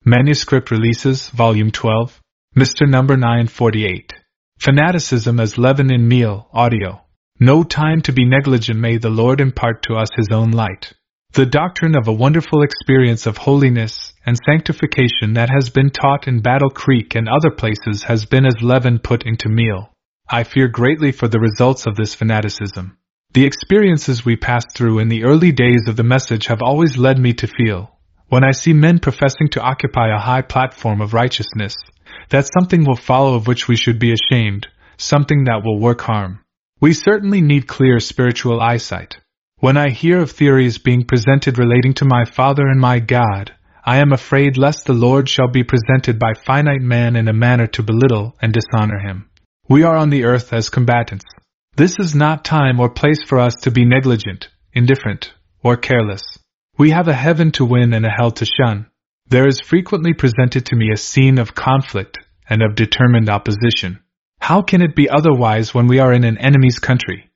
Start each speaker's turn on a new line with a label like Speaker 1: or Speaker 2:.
Speaker 1: Manuscript Releases, Volume 12, Mr. Number 948. Fanaticism as Leaven in Meal, Audio. No time to be negligent, may the Lord impart to us His own light. The doctrine of a wonderful experience of holiness and sanctification that has been taught in Battle Creek and other places has been as leaven put into meal. I fear greatly for the results of this fanaticism. The experiences we passed through in the early days of the message have always led me to feel, when I see men professing to occupy a high platform of righteousness, that something will follow of which we should be ashamed, something that will work harm. We certainly need clear spiritual eyesight. When I hear of theories being presented relating to my Father and my God, I am afraid lest the Lord shall be presented by finite man in a manner to belittle and dishonor Him. We are on the earth as combatants. This is not time or place for us to be negligent, indifferent, or careless. We have a heaven to win and a hell to shun. There is frequently presented to me a scene of conflict and of determined opposition. How can it be otherwise when we are in an enemy's country?